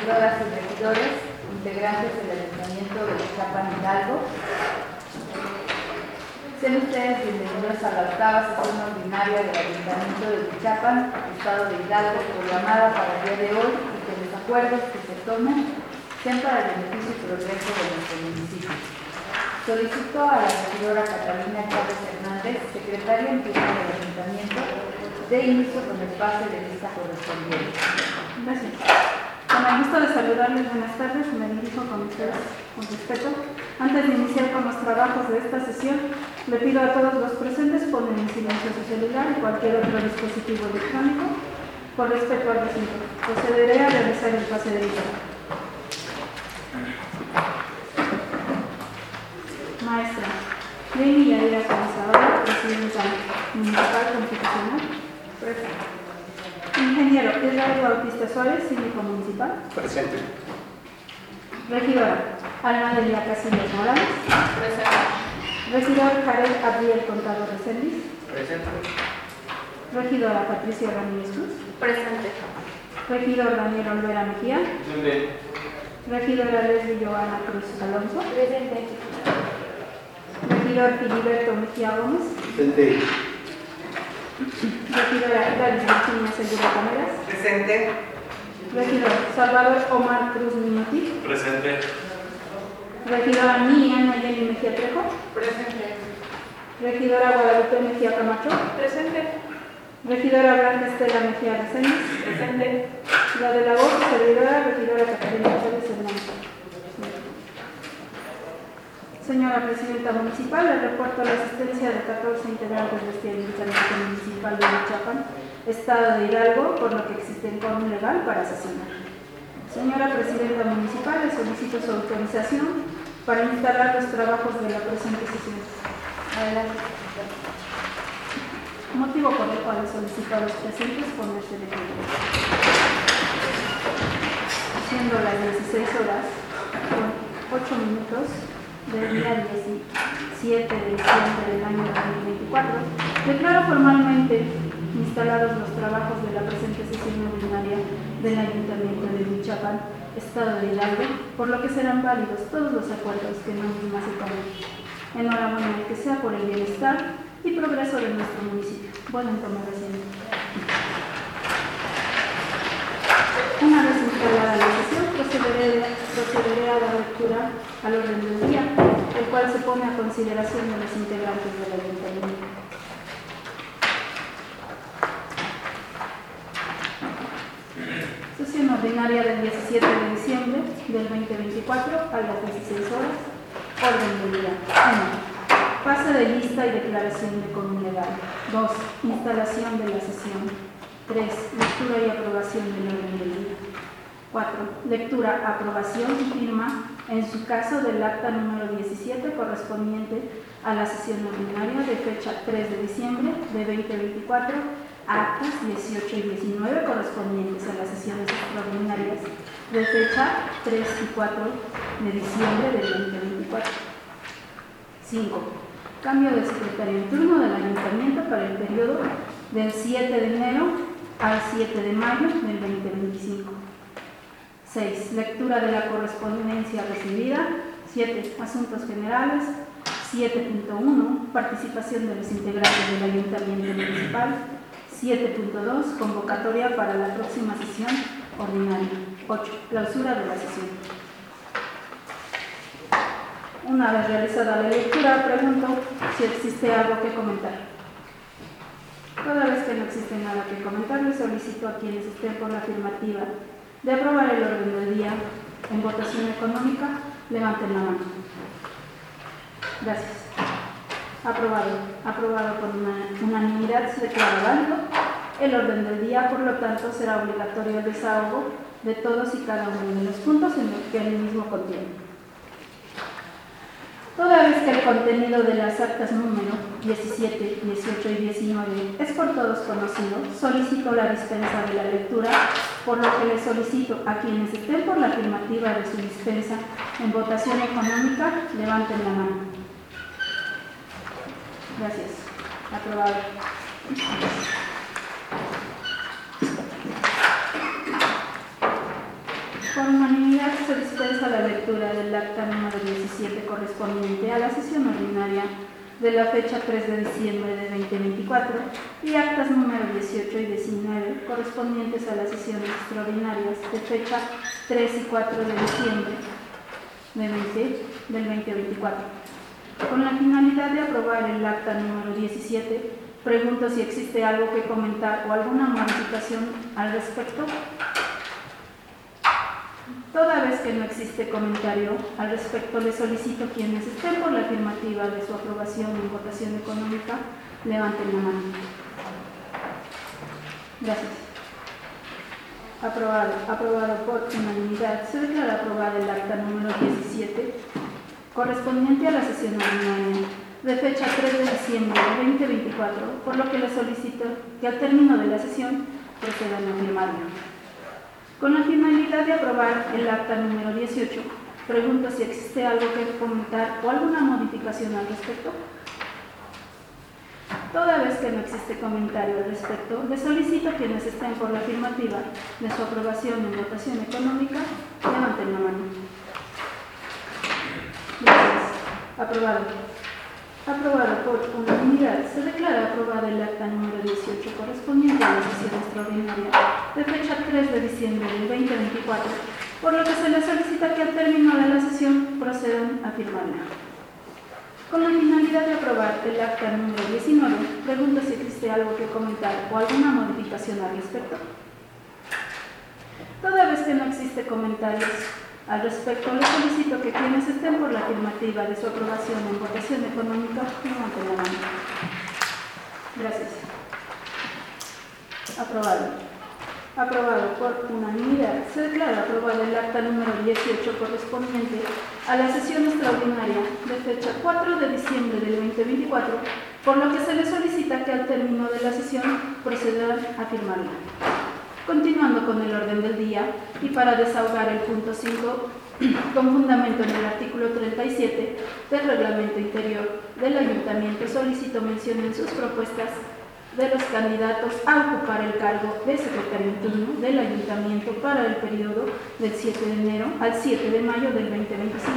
regidoras y regidores, integrantes del Ayuntamiento de Huichapan, Hidalgo. Sean ustedes bienvenidos a la octava sesión ordinaria del Ayuntamiento de Huichapan, Estado de Hidalgo, programada para el día de hoy, y que los acuerdos que se tomen sean para el beneficio y progreso de nuestro municipio. Solicito a la regidora Catalina Chávez Hernández, secretaria en pleno del Ayuntamiento, de inicio con el pase de lista correspondiente. Gracias. Con el gusto de saludarles, buenas tardes, me dirijo con ustedes con respeto. Antes de iniciar con los trabajos de esta sesión, le pido a todos los presentes poner en silencio su celular y cualquier otro dispositivo electrónico. Por respeto al recinto, procederé a realizar el pase de lista. Maestra Leni Yadira Cansadora, presidenta municipal constitucional. Presente. Ingeniero Israel Bautista Suárez, síndico municipal. Presente. Regidora Alma Delia Casillas Morales. Presente. Regidor Jared Adriel Contador Reséndiz. Presente. Regidora Patricia Ramírez Cruz. Presente. Regidor Daniel Olvera Mejía. Presente. Regidora Leslie Joana Cruz Alonso. Presente. Regidor Filiberto Mejía Gómez. Presente. Regidora Gladys Virginia Segura Cameras. Presente. Regidor Salvador Omar Cruz Niñoti. Presente. Regidora Miriam Nayeli Mejía Trejo. Presente. Regidora Guadalupe Mejía Camacho. Presente. Regidora Blanca Estela Mejía Reséndiz. Presente. La de la voz, servidora, regidora Catalina Chávez Hernández. Señora Presidenta Municipal, le reporto la asistencia de 14 integrantes de este Ayuntamiento Municipal de Huichapan, Estado de Hidalgo, por lo que existe un quórum legal para sesionar. Señora Presidenta Municipal, le solicito su autorización para instalar los trabajos de la presente sesión. Adelante. Motivo por el cual solicito a los presentes ponerse de pie. Siendo las 16 horas con 8 minutos del día 17 de diciembre del año 2024, declaro formalmente instalados los trabajos de la presente sesión ordinaria del Ayuntamiento de Huichapan, Estado de Hidalgo, por lo que serán válidos todos los acuerdos que en la misma se tomen. Enhorabuena que sea por el bienestar y progreso de nuestro municipio. Bueno, en tomar asiento. Una vez instalada la sesión, procederé a dar lectura al orden del día, el cual se pone a consideración de los integrantes del Ayuntamiento. Sesión ordinaria del 17 de diciembre del 2024 a las 16 horas. Orden del día. 1. Pase de lista y declaración de quórum legal. 2. Instalación de la sesión. 3. Lectura y aprobación del orden del día. 4. Lectura, aprobación y firma, en su caso, del acta número 17 correspondiente a la sesión ordinaria de fecha 3 de diciembre de 2024, actas 18 y 19 correspondientes a las sesiones extraordinarias de fecha 3 y 4 de diciembre de 2024. 5. Cambio de secretario en turno del Ayuntamiento para el periodo del 7 de enero al 7 de mayo del 2025. 6. Lectura de la correspondencia recibida. 7. Asuntos generales. 7.1. Participación de los integrantes del Ayuntamiento Municipal. 7.2. Convocatoria para la próxima sesión ordinaria. 8. Clausura de la sesión. Una vez realizada la lectura, pregunto si existe algo que comentar. Toda vez que no existe nada que comentar, le solicito a quienes estén por la afirmativa de aprobar el orden del día en votación económica, levanten la mano. Gracias. Aprobado. Aprobado por unanimidad, se declara válido. El orden del día, por lo tanto, será obligatorio el desahogo de todos y cada uno de los puntos en los que el mismo contiene. Toda vez que el contenido de las actas número 17, 18 y 19 es por todos conocido, solicito la dispensa de la lectura, por lo que les solicito a quienes estén por la afirmativa de su dispensa en votación económica, levanten la mano. Gracias. Aprobado. Por unanimidad se dispensa la lectura del acta número 17 correspondiente a la sesión ordinaria de la fecha 3 de diciembre de 2024 y actas número 18 y 19 correspondientes a las sesiones extraordinarias de fecha 3 y 4 de diciembre del 2024. Con la finalidad de aprobar el acta número 17, pregunto si existe algo que comentar o alguna modificación al respecto. Toda vez que no existe comentario al respecto, le solicito quienes estén por la afirmativa de su aprobación en votación económica, levanten la mano. Gracias. Aprobado por unanimidad. Se declara aprobada el acta número 17, correspondiente a la sesión ordinaria de fecha 3 de diciembre de 2024, por lo que le solicito que al término de la sesión procedan a firmarla. Con la finalidad de aprobar el acta número 18, pregunto si existe algo que comentar o alguna modificación al respecto. Toda vez que no existe comentario al respecto, le solicito a quienes estén por la afirmativa de su aprobación en votación económica, levanten la mano. Gracias. Aprobado. Aprobado por unanimidad. Se declara aprobada el acta número 18 correspondiente a la sesión extraordinaria de fecha 3 de diciembre del 2024, por lo que se le solicita que al término de la sesión procedan a firmarla. Con la finalidad de aprobar el acta número 19, pregunto si existe algo que comentar o alguna modificación al respecto. Toda vez que no existe comentarios al respecto, le solicito que quienes estén por la afirmativa de su aprobación en votación económica, levanten la mano. Gracias. Aprobado. Aprobado por unanimidad. Se declara aprobado el acta número 18 correspondiente a la sesión extraordinaria de fecha 4 de diciembre del 2024, por lo que se le solicita que al término de la sesión procedan a firmarla. Continuando con el orden del día y para desahogar el punto 5, con fundamento en el artículo 37 del reglamento interior del ayuntamiento, solicito mencionen sus propuestas de los candidatos a ocupar el cargo de secretario en turno del ayuntamiento para el periodo del 7 de enero al 7 de mayo del 2025.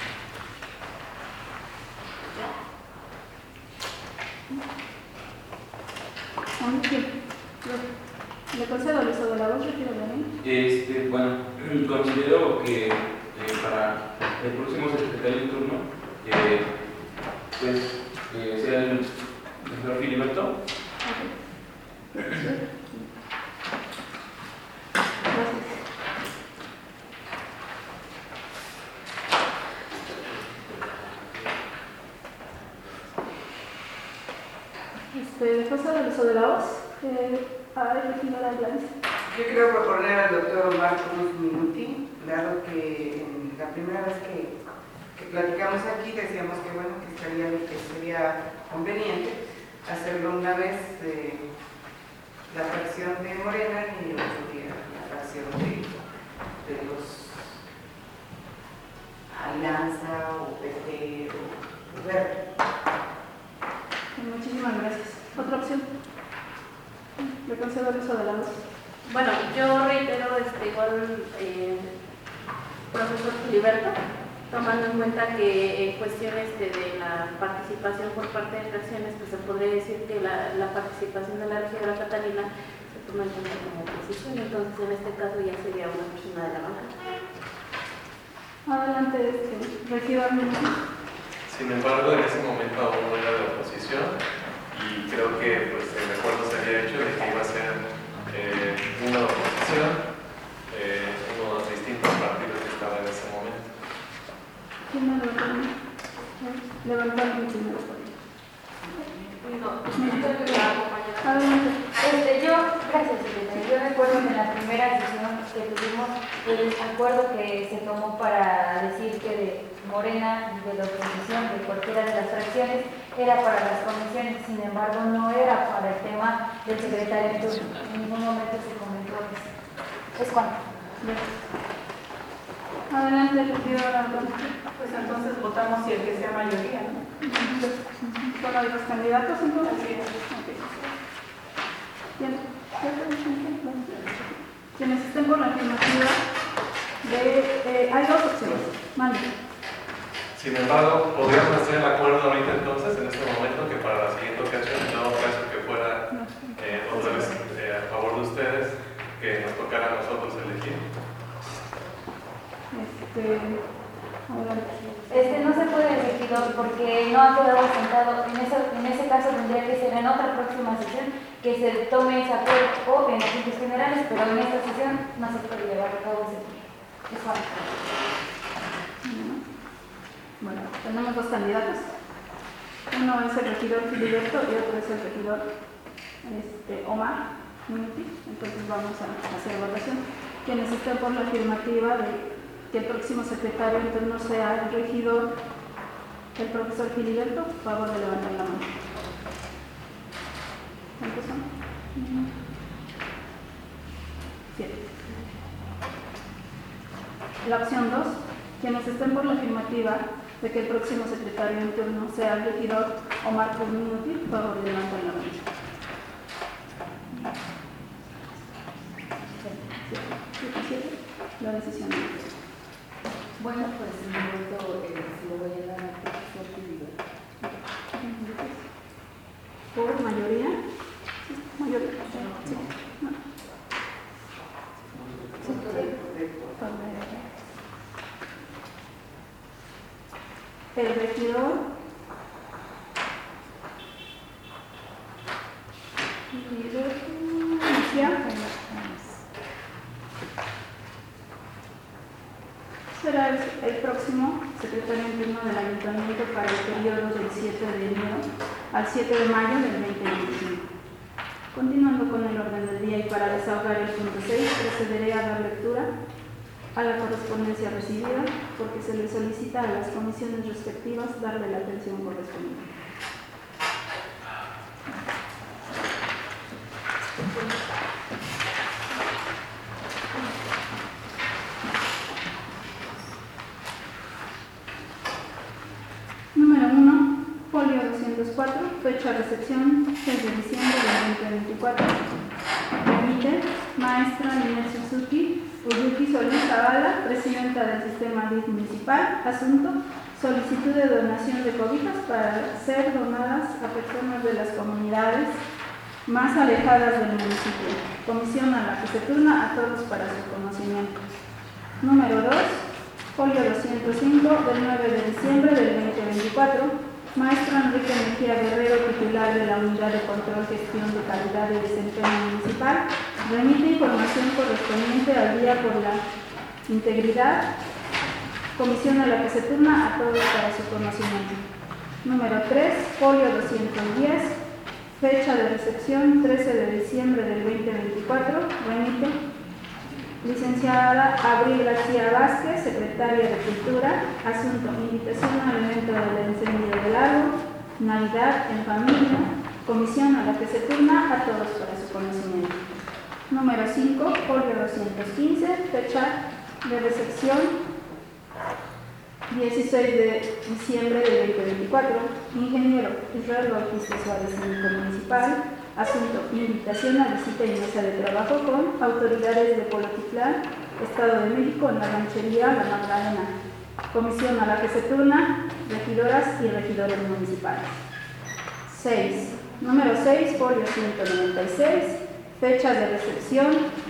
Le concedo el uso de la voz, retiro de mí. Bueno, considero que para el próximo secretario en turno, sea el señor Filiberto. Okay. Gracias. Le concedo el uso de la voz. Yo quiero proponer al doctor Marcos Minuti, dado que la primera vez que platicamos aquí decíamos que bueno, que sería conveniente hacerlo una vez la fracción de Morena y otro día la fracción de los Alianza o PT o Verde. Muchísimas gracias. ¿Otra opción? Le concedo el uso de la voz. Bueno, yo reitero igual, profesor Filiberto, tomando en cuenta que en cuestiones de la participación por parte de fracciones, pues se podría decir que la participación de la regidora Catalina se toma en cuenta como decisión, entonces en este caso ya sería una persona de la banca. Adelante, regidor. Sin embargo, en ese momento aún no era de oposición y creo que pues, el acuerdo se había hecho de que iba a ser una oposición, unos distintos partidos que estaban en ese momento. ¿Quién me levantó? Levantando primero. Adelante. Gracias, secretaria. Yo recuerdo que en la primera sesión que tuvimos el acuerdo que se tomó para decir que de Morena y de la oposición, de cualquiera de las fracciones, era para las comisiones, sin embargo no era para el tema del secretario en turno. En ningún momento se comentó eso. Es cuando. Adelante, regidora. Pues entonces votamos si el que sea mayoría, ¿no? Bueno, ¿y los candidatos entonces? Así es. Okay. Bien. ¿Quienes estén por la afirmativa Hay dos opciones. Mande. Sin embargo, podríamos hacer el acuerdo ahorita entonces, en este momento, que para la siguiente ocasión, en todo caso que fuera otra vez a favor de ustedes, que nos tocara a nosotros elegir. No se puede, regidor, porque no ha quedado sentado. En ese caso tendría que ser en otra próxima sesión que se tome ese acuerdo o en asuntos generales, pero en esta sesión no se puede llevar a cabo ese tiempo. Es falso. Bueno, tenemos dos candidatos. Uno es el regidor Filiberto y otro es el regidor Omar Minuti. Entonces vamos a hacer votación. Quienes estén por la afirmativa de que el próximo secretario entonces no sea el regidor, el profesor Filiberto, por favor de levantar la mano. ¿Cuántos son? 7. La opción 2, quienes estén por la afirmativa de que el próximo secretario en turno sea el regidor Omar Minuti, por favor de levantar la mano. 7. La decisión es. Bueno, pues mi voto se lo voy a dar al profesor Filiberto. ¿Por mayoría? Sí, mayoría. Sí. No. El regidor será el próximo secretario interno del Ayuntamiento para el periodo del 7 de enero al 7 de mayo del 2025. Continuando con el orden del día y para desahogar el punto 6, procederé a dar lectura a la correspondencia recibida porque se le solicita a las comisiones respectivas darle la atención correspondiente. Número 1, folio 204, fecha de recepción 6 de diciembre del 2024. Remite maestra Ninel Suzuki Uyuki Solís Zavala, presidenta del Sistema DIF Municipal. Asunto: solicitud de donación de cobijas para ser donadas a personas de las comunidades más alejadas del municipio. Comisión a la que se turna a todos para su conocimiento. Número 2, folio 205 del 9 de diciembre del 2024. Maestro Enrique Mejía Guerrero, titular de la Unidad de Control, Gestión de Calidad y Desempeño Municipal, remite información correspondiente al día por la integridad. Comisión a la que se turna a todos para su conocimiento. Número 3, folio 210, fecha de recepción 13 de diciembre del 2024, remite licenciada Abril García Vázquez, secretaria de Cultura. Asunto: invitación al evento del encendido del árbol, Navidad en familia. Comisión a la que se turna a todos para su conocimiento. Número 5, folio 215, fecha de recepción 16 de diciembre del 2024. Ingeniero Israel Bautista Suárez, síndico municipal. Asunto: invitación a visita y mesa de trabajo con autoridades de Polotitlán, Estado de México, en la ranchería La Magdalena. Comisión a la que se turna regidoras y regidores municipales. 6. Número 6, folio 196, fecha de recepción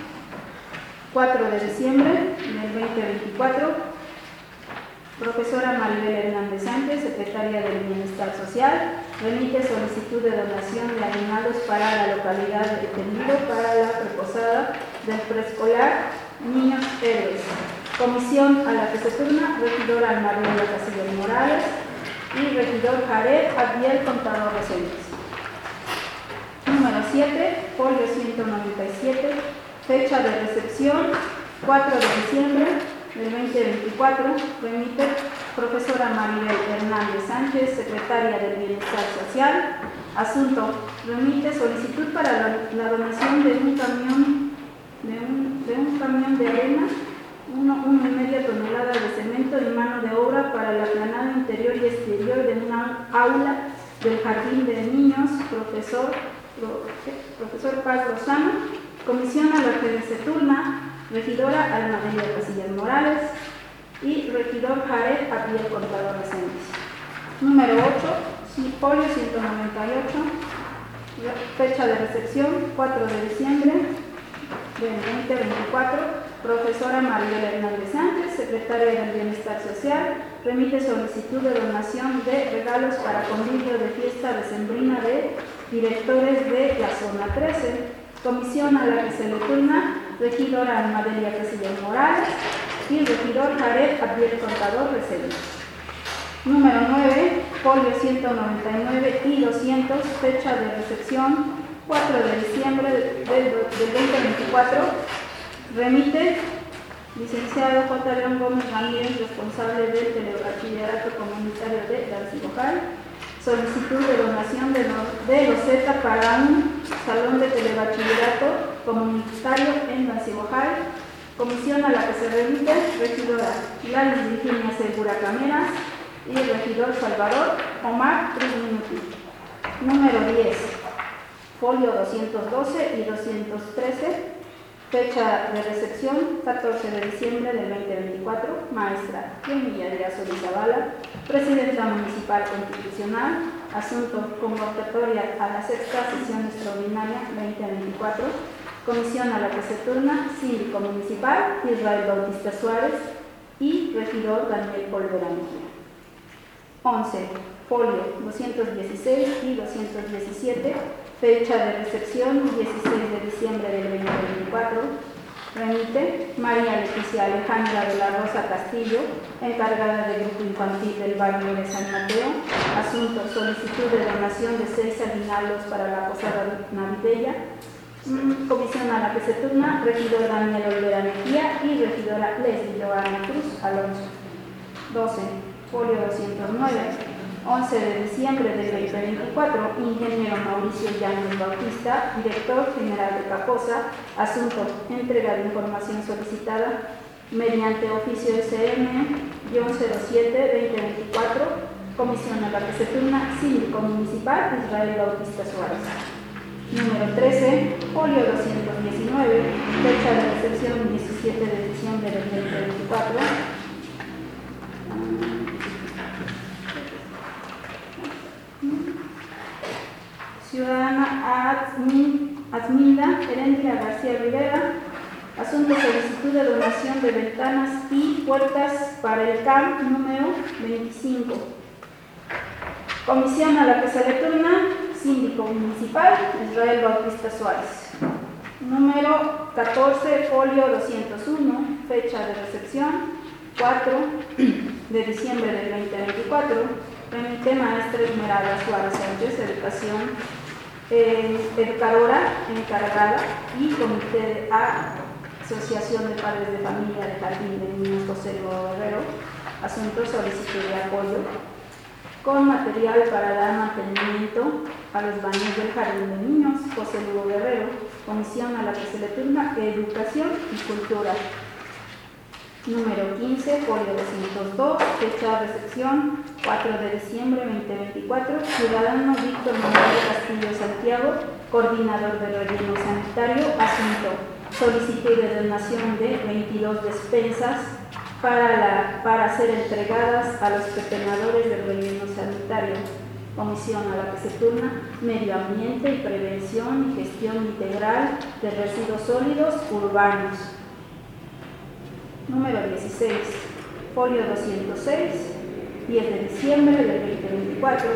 4 de diciembre del 2024. Profesora Maribel Hernández Sánchez, secretaria del Bienestar Social, remite solicitud de donación de animales para la localidad de Tendido para la preposada del preescolar Niños Héroes. Comisión a la que se turna regidora Mariela Casillas Morales y regidor Jared Abdiel Contador Rosales. Número 7, folio 197, fecha de recepción 4 de diciembre del 2024, remite profesora Maribel Hernández Sánchez, secretaria del Bienestar Social. Asunto: remite solicitud para la donación de un camión de arena, 1,5 toneladas de cemento y mano de obra para el aplanado interior y exterior de una aula del Jardín de Niños, profesor Paz Lozano. Comisión a la que se turna regidora Alma Delia Casillas Morales y regidor Jared Apiel Contador Reséndiz. Número 8, folio 198, fecha de recepción 4 de diciembre del 2024. Profesora Mariela Hernández Sánchez, secretaria del Bienestar Social, remite solicitud de donación de regalos para convivio de fiesta decembrina de directores de la zona 13. Comisión a la que se le turna regidora Alma Delia Casillas Morales y regidor Jared Apiel Contador Reséndiz. Número 9, folio 199 y 200, fecha de recepción 4 de diciembre del 2024. Remite licenciado J. León Gómez Ramírez, responsable del Telebachillerato Comunitario de Dancigojal, solicitud de donación de loseta para un salón de telebachillerato comunitario en Dancigojal. Comisión a la que se remite regidora Gladys Virginia Segura Cameras y regidor Salvador Omar Cruz Minuti. Número 10, folio 212 y 213. Fecha de recepción, 14 de diciembre del 2024, maestra Yemilla Díaz Olizabala, presidenta municipal constitucional, asunto convocatoria a la sexta sesión extraordinaria 2024, comisión a la que se turna, síndico municipal Israel Bautista Suárez y regidor Daniel Polvera Mejía. 11, folio 216 y 217. Fecha de recepción, 16 de diciembre del 2024. Remite María Leticia Alejandra de la Rosa Castillo, encargada del grupo infantil del barrio de San Mateo. Asunto, solicitud de donación de 6 aguinaldos para la posada navideña. Comisión a la que se turna, regidor Daniel Olvera Mejía y regidora Leslie Joana Cruz Alonso. 12, folio 209. 11 de diciembre del 2024, ingeniero Mauricio Llanes Bautista, director general de Caposa, asunto, entrega de información solicitada mediante oficio SM-07-2024, comisión a la que se turna, síndico municipal Israel Bautista Suárez. Número 13, folio 219, fecha de recepción 17 de diciembre del 2024. Ciudadana Azminda Heréndira García Rivera, asunto solicitud de donación de ventanas y puertas para el CAM número 25. Comisión a la que se le turna, síndico municipal Israel Bautista Suárez. Número 14, folio 201, fecha de recepción 4 de diciembre del 2024. Remite maestra Esmeralda Suárez Sánchez, educación, educadora encargada y comité de Asociación de Padres de Familia de Jardín de Niños José Lugo Guerrero, asunto solicitud de apoyo con material para dar mantenimiento a los baños del Jardín de Niños José Lugo Guerrero, comisión a la que se le turna Educación y Cultura. Número 15, folio 202, fecha de recepción 4 de diciembre 2024, ciudadano Víctor Manuel Castillo Santiago, coordinador del relleno sanitario, asunto, solicitud de donación de 22 despensas para ser entregadas a los pepenadores del relleno sanitario. Comisión a la que se turna, Medio Ambiente y Prevención y Gestión Integral de Residuos Sólidos Urbanos. Número 16, folio 206, 10 de diciembre del 2024.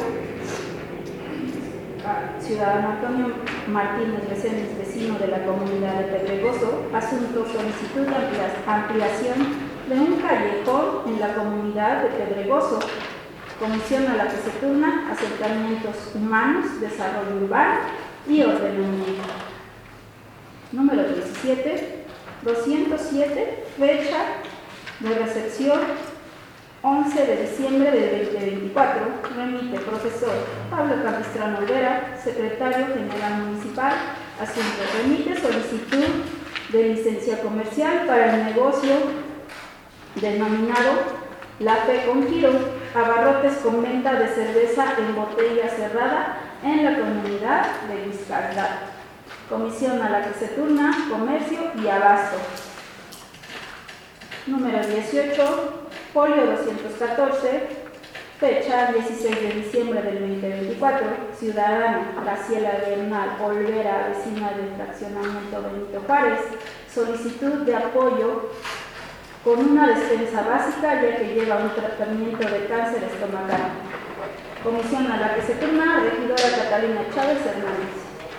Ciudadano Antonio Martínez Reséndiz, vecino de la comunidad de Pedregoso, asunto, solicitud de ampliación de un callejón en la comunidad de Pedregoso. Comisión a la que se turna, Asentamientos Humanos, Desarrollo Urbano y Ordenamiento. Número 17, 207, fecha de recepción 11 de diciembre del 2024, remite profesor Pablo Capistrano Olvera, secretario general municipal, asunto, remite solicitud de licencia comercial para el negocio denominado La Fe con Giro, abarrotes con venta de cerveza en botella cerrada en la comunidad de Vizcarra. Comisión a la que se turna, Comercio y Abasto. Número 18, folio 214, fecha 16 de diciembre del 2024, ciudadana Graciela Bernal Olvera, vecina del fraccionamiento Benito Juárez, solicitud de apoyo con una despensa básica ya que lleva un tratamiento de cáncer estomacal. Comisión a la que se turna, regidora Catalina Chávez Hernández.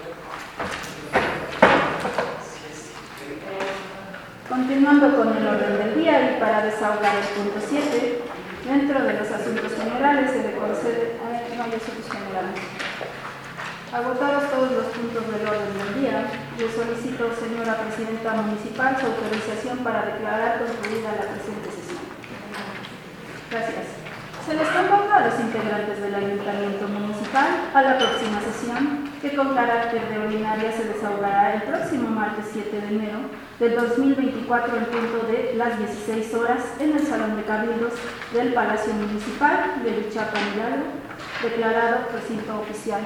Continuando con el orden del día y para desahogar el punto 7, dentro de los asuntos generales se le concede... no hay asuntos generales. Agotados todos los puntos del orden del día, le solicito, señora Presidenta Municipal, su autorización para declarar concluida la presente sesión. Gracias. Se les convoca a los integrantes del Ayuntamiento Municipal a la próxima sesión, que con carácter de ordinaria se desahogará el próximo martes 7 de enero del 2024 en punto de las 16 horas en el Salón de Cabildos del Palacio Municipal de Huichapan, Hidalgo, declarado recinto oficial.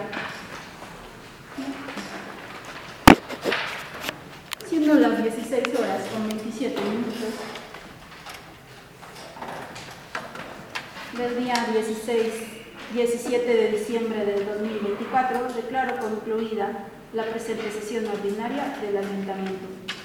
Siendo las 16 horas con 27 minutos del día 17 de diciembre del 2024, declaro concluida la presente sesión ordinaria del Ayuntamiento.